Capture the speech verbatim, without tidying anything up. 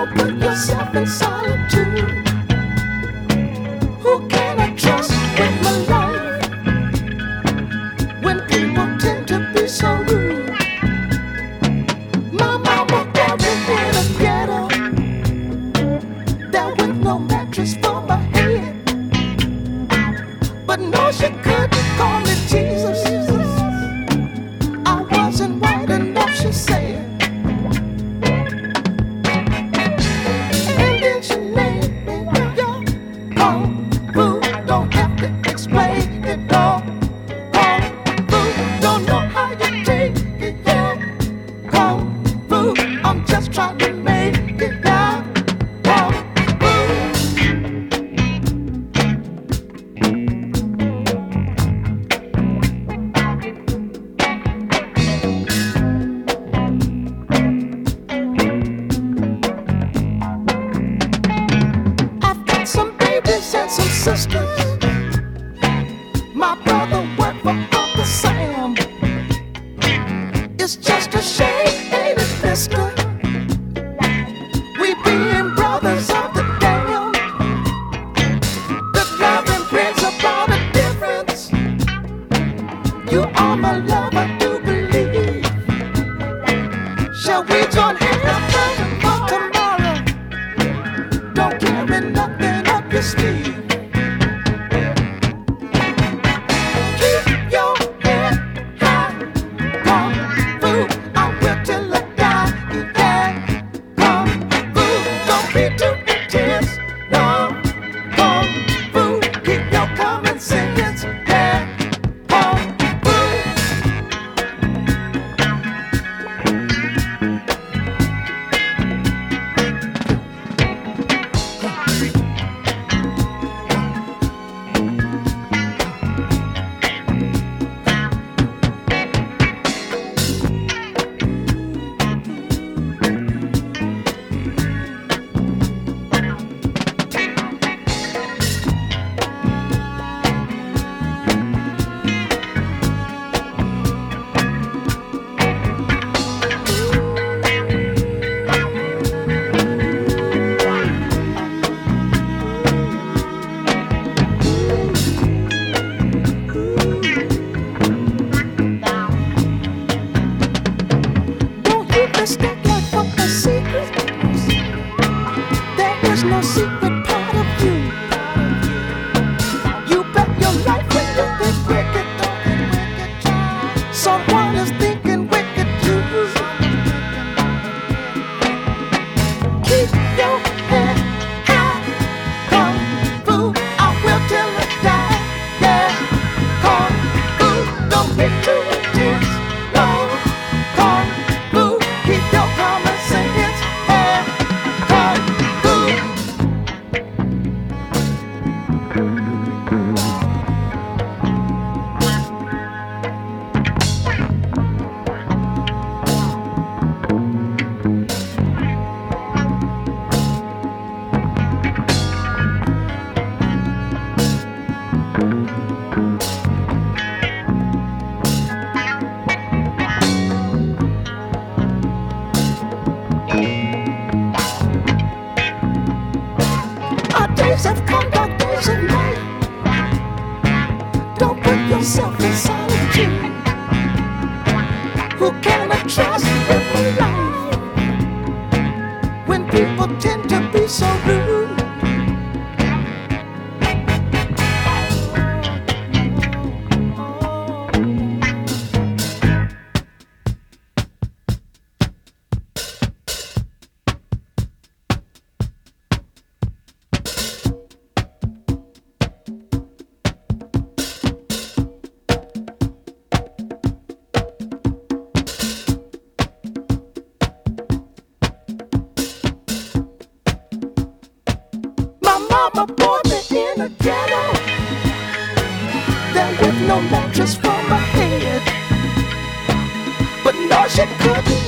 put yourself in solitude. Who can I trust with my life when people tend to be so rude? My mama buried in a ghetto, there with no mattress for my head, but no, she couldn't call me Jesus. I wasn't white enough, she said. And some sisters, my brother worked for Uncle Sam. It's just a shame, ain't it, mister? We being brothers of the damned. The loving brings about a difference. You are my love, I do believe. Shall we join hands for tomorrow? Don't carry nothing up your sleeve. There's no secret part of you. You bet your life when you think wicked. Someone is thinking wicked too. Keep your head high, kung fu. I will till I die. Yeah, kung fu. Don't be too intense. No, kung fu. Keep your common sense. Yeah, kung fu. Our days have come, dark days of night. Don't put yourself in solitude. Who can I trust with my life when people tend to be so rude? Mama born me in a ghetto, there with no mattress for my head, but no, she couldn't